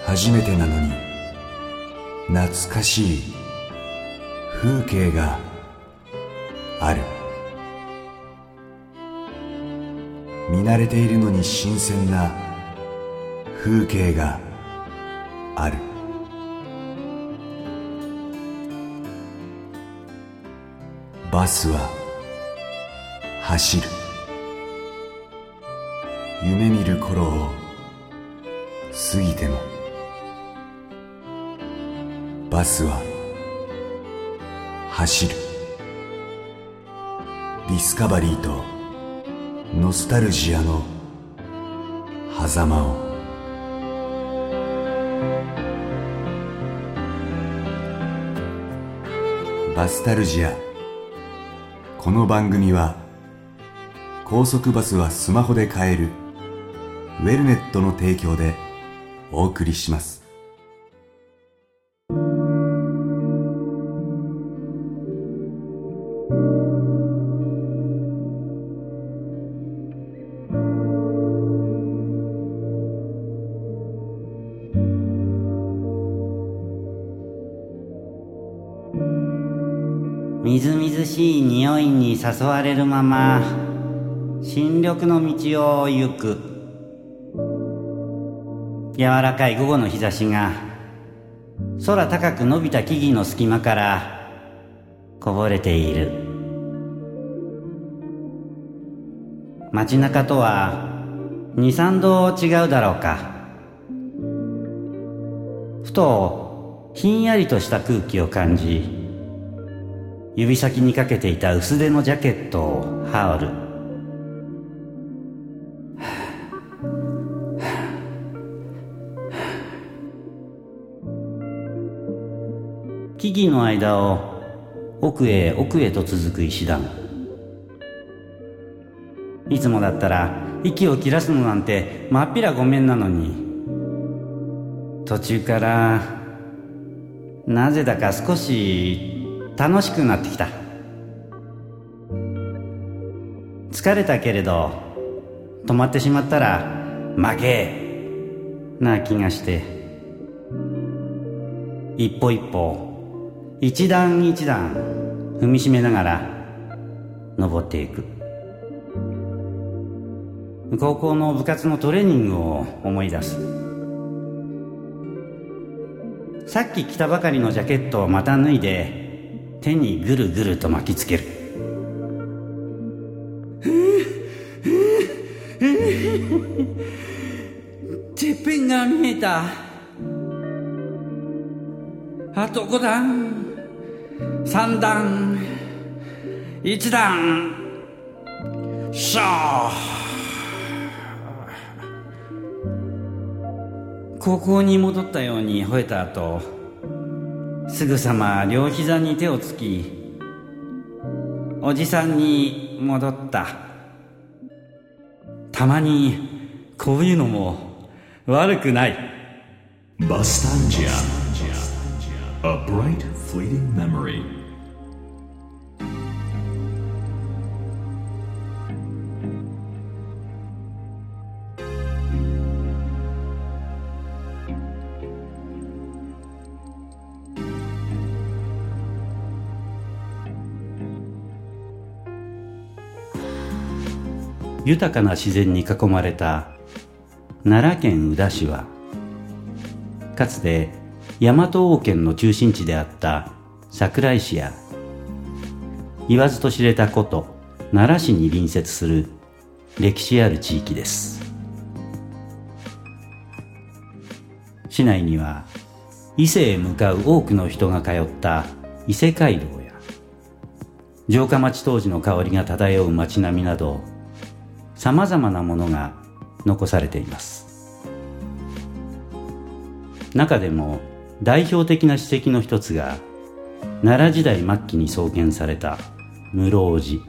初めてなのに懐かしい風景がある。見慣れているのに新鮮な風景がある。バスは走る。夢見る頃を過ぎてもバスは走る。ディスカバリーとノスタルジアの狭間を。バスタルジア。この番組は高速バスはスマホで買えるウェルネットの提供でお送りします。 みずみずしい匂いに誘われるまま新緑の道を行く。柔らかい午後の日差しが空高く伸びた木々の隙間からこぼれている。街中とは 2,3 度違うだろうか。ふとひんやりとした空気を感じ、指先にかけていた薄手のジャケットを羽織る。木々の間を奥へ奥へと続く石段。いつもだったら息を切らすのなんてまっぴらごめんなのに、途中からなぜだか少し楽しくなってきた。疲れたけれど止まってしまったら負けな気がして、一歩一歩一段一段踏みしめながら登っていく。高校の部活のトレーニングを思い出す。さっき着たばかりのジャケットをまた脱いで手にぐるぐると巻きつける。てっぺんが見えた。あと5段、3段、1段。しゃー。高校に戻ったように吠えた後、すぐさま両膝に手をつき、おじさんに戻った。たまにこういうのも悪くない。 バスタルジア A bright fleeting memory。 豊かな自然に囲まれた奈良県宇陀市は、かつて大和王権の中心地であった桜井市や言わずと知れた古都奈良市に隣接する歴史ある地域です。市内には伊勢へ向かう多くの人が通った伊勢街道や城下町当時の香りが漂う街並みなど、さまざまなものが残されています。中でも代表的な史跡の一つが、奈良時代末期に創建された室生寺。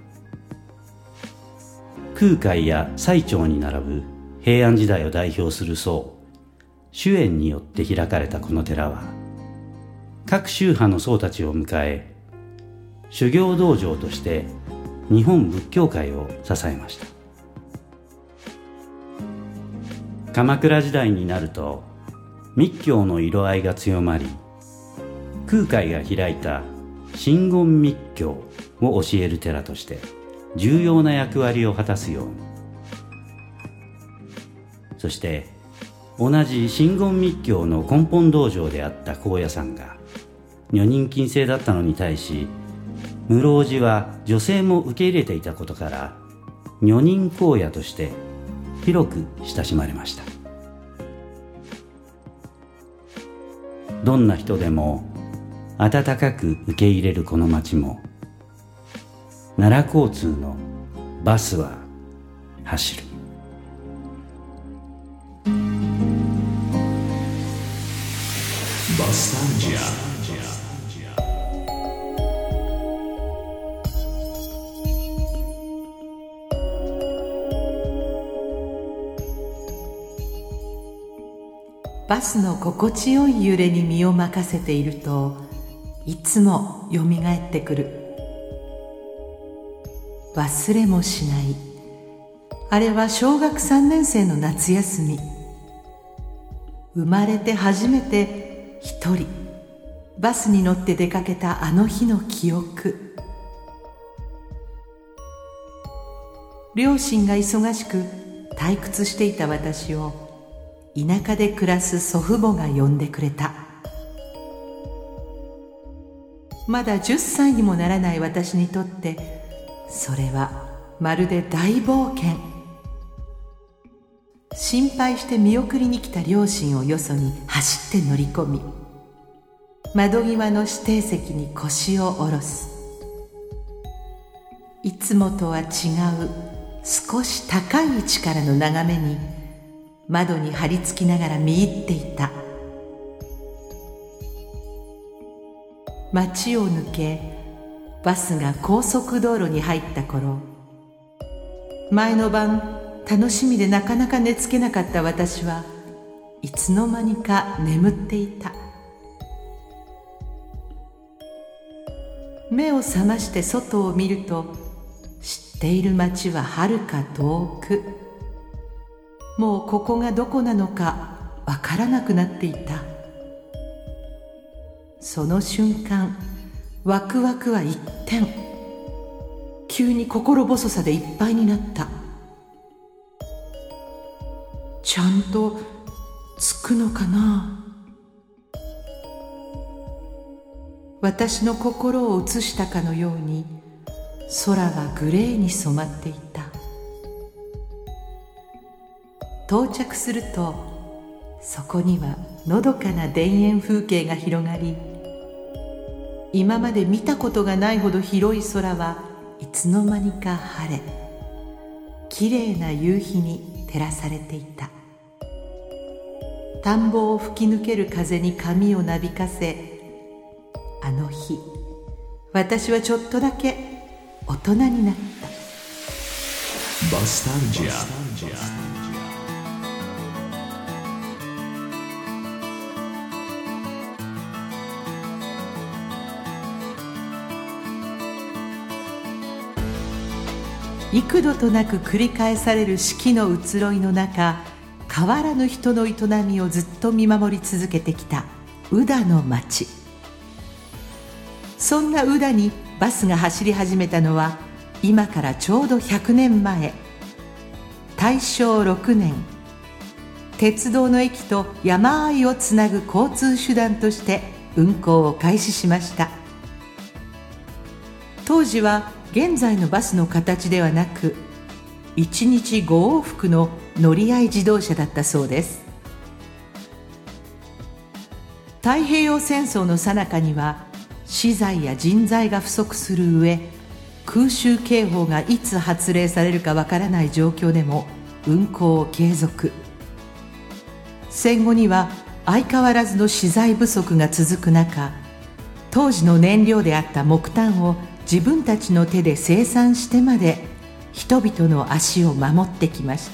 空海や最澄に並ぶ平安時代を代表する僧主円によって開かれたこの寺は、各宗派の僧たちを迎え、修行道場として日本仏教界を支えました。鎌倉時代になると、 密教の色合いが強まり、空海が開いた真言密教を教える寺として重要な役割を果たすように。そして同じ真言密教の根本道場であった高野山が女人禁制だったのに対し、室生寺は女性も受け入れていたことから女人高野として広く親しまれました。どんな人でも温かく受け入れるこの町も、奈良交通のバスは走る。 バスタンジア。 バスの心地よい揺れに身を任せていると、いつもよみがえってくる。忘れもしない。あれは小学3年生の夏休み。生まれて初めて一人バスに乗って出かけたあの日の記憶。両親が忙しく退屈していた私を田舎で暮らす祖父母が呼んでくれた。まだ10歳にもならない私にとってそれはまるで大冒険。心配して見送りに来た両親をよそに走って乗り込み、窓際の指定席に腰を下ろす。いつもとは違う少し高い位置からの眺めに窓に張り付きながら見入っていた。街を抜けバスが高速道路に入った頃、前の晩楽しみでなかなか寝つけなかった私はいつの間にか眠っていた。目を覚まして外を見ると、知っている街ははるか遠く。もうここがどこなのかわからなくなっていた。その瞬間、ワクワクは一転、急に心細さでいっぱいになった。ちゃんと着くのかな。私の心を映したかのように空はグレーに染まっていた。到着するとそこにはのどかな田園風景が広がり、今まで見たことがないほど広い空はいつの間にか晴れ、きれいな夕日に照らされていた。田んぼを吹き抜ける風に髪をなびかせ、あの日私はちょっとだけ大人になった。 バスタンジア。 幾度となく繰り返される四季の移ろいの中、変わらぬ人の営みをずっと見守り続けてきた宇田の町。そんな宇田にバスが走り始めたのは今からちょうど100年前、大正6年、鉄道の駅と山あいをつなぐ交通手段として運行を開始しました。当時は現在のバスの形ではなく、1日5往復の乗り合い自動車だったそうです。太平洋戦争の最中には資材や人材が不足する上、空襲警報がいつ発令されるかわからない状況でも運行を継続。戦後には相変わらずの資材不足が続く中、当時の燃料であった木炭を自分たちの手で生産してまで人々の足を守ってきました。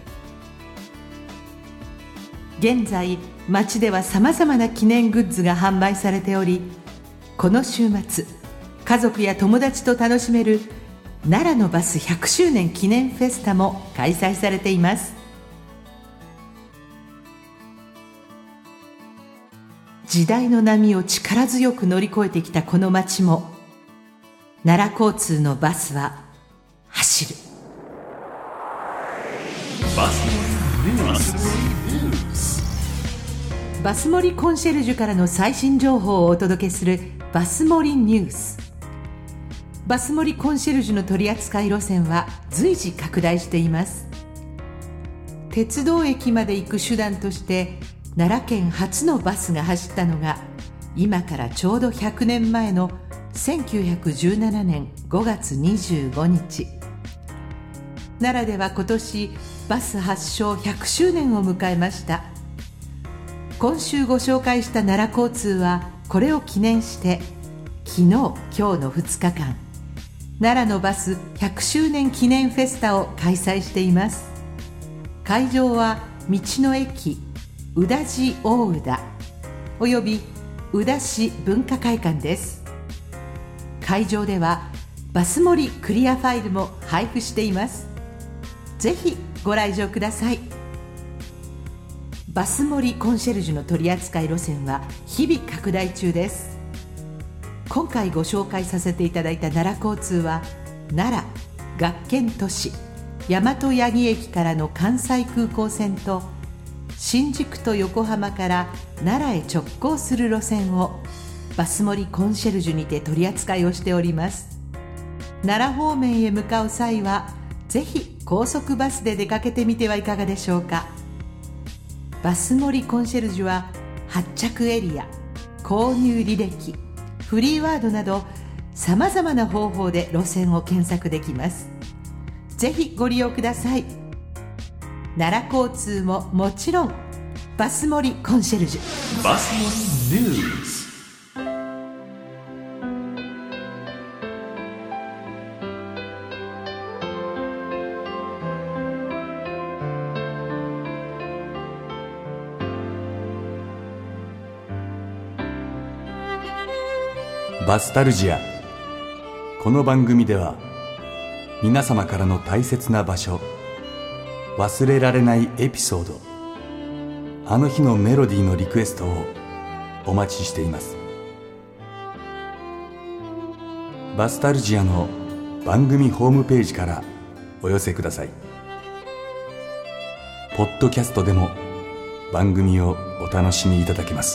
現在町ではさまざまな記念グッズが販売されており、この週末家族や友達と楽しめる奈良のバス100周年記念フェスタも開催されています。 時代の波を力強く乗り越えてきたこの街も、奈良交通のバスは走る。バス盛りコンシェルジュからの最新情報をお届けするバス盛りニュース。バス盛りコンシェルジュの取扱い路線は随時拡大しています。鉄道駅まで行く手段として奈良県初のバスが走ったのが、今からちょうど100年前の1917年5月25日。奈良では今年バス発祥100周年を迎えました。今週ご紹介した奈良交通はこれを記念して昨日今日の2日間、奈良のバス100周年記念フェスタを開催しています。会場は道の駅宇田寺大宇田および宇田市文化会館です。会場ではバス盛りクリアファイルも配布しています。ぜひご来場ください。バス盛りコンシェルジュの取扱い路線は日々拡大中です。今回ご紹介させていただいた奈良交通は、奈良学研都市大和八木駅からの関西空港線と、新宿と横浜から奈良へ直行する路線をバス盛りコンシェルジュにて取り扱いをしております。奈良方面へ向かう際はぜひ高速バスで出かけてみてはいかがでしょうか。バス盛りコンシェルジュは発着エリア、購入履歴、フリーワードなどさまざまな方法で路線を検索できます。ぜひご利用ください。奈良交通ももちろんバス盛りコンシェルジュ。 バス盛りニュース。 バスタルジア。この番組では皆様からの大切な場所、忘れられないエピソード、あの日のメロディーのリクエストをお待ちしています。バスタルジアの番組ホームページからお寄せください。ポッドキャストでも番組をお楽しみいただけます。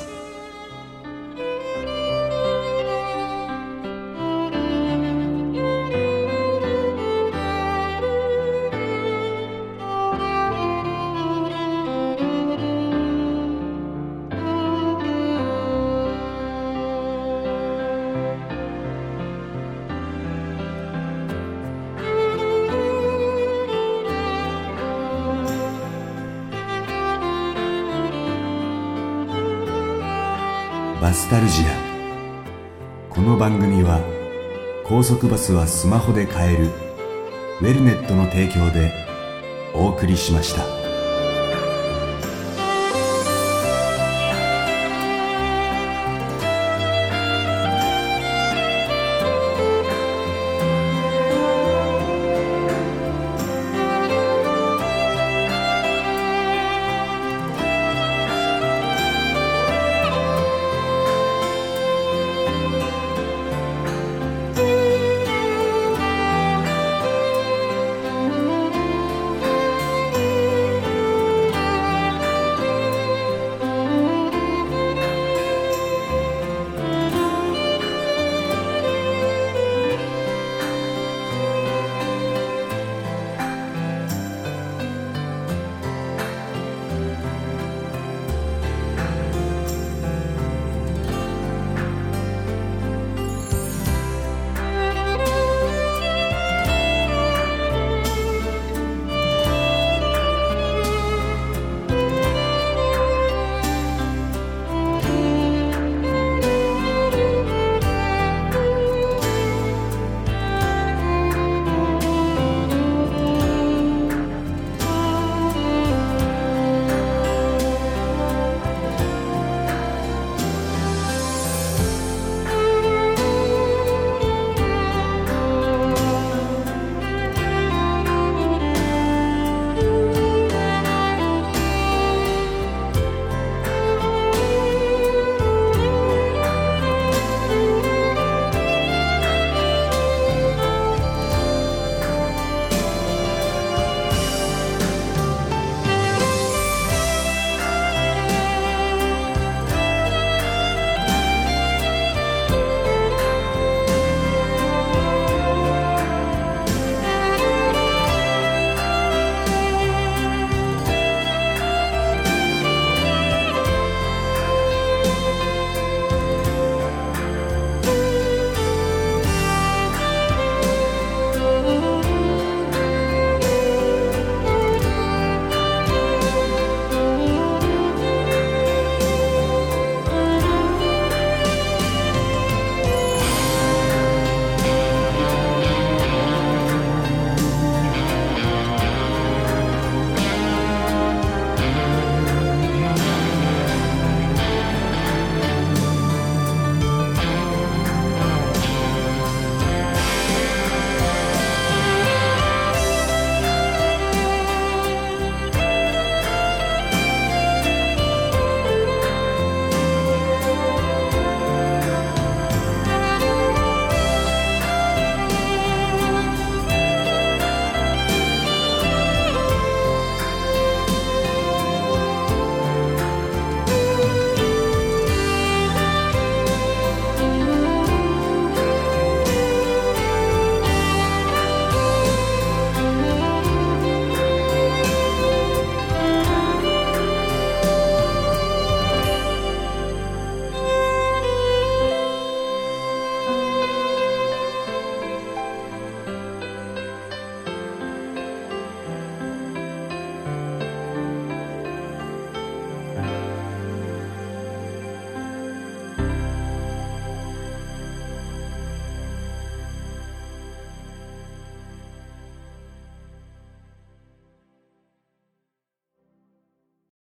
バスタルジア。この番組は高速バスはスマホで買えるウェルネットの提供でお送りしました。